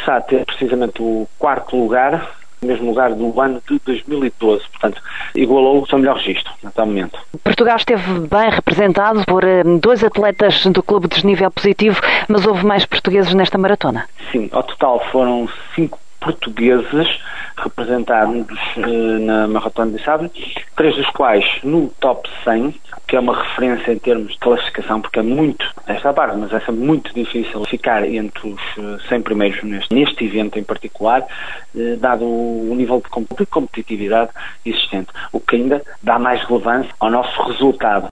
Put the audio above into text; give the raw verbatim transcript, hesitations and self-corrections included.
está a ter precisamente o quarto lugar, o mesmo lugar do ano de dois mil e doze, portanto, igualou o seu melhor registro, até o momento. Portugal esteve bem representado por dois atletas do clube de desnível positivo, mas houve mais portugueses nesta maratona? Sim, ao total foram cinco portugueses representados eh, na Maratona de Sable, três dos quais no top cem, que é uma referência em termos de classificação, porque é muito, esta parte, mas é sempre muito difícil ficar entre os cem primeiros neste, neste evento em particular, eh, dado o nível de competitividade existente, o que ainda dá mais relevância ao nosso resultado.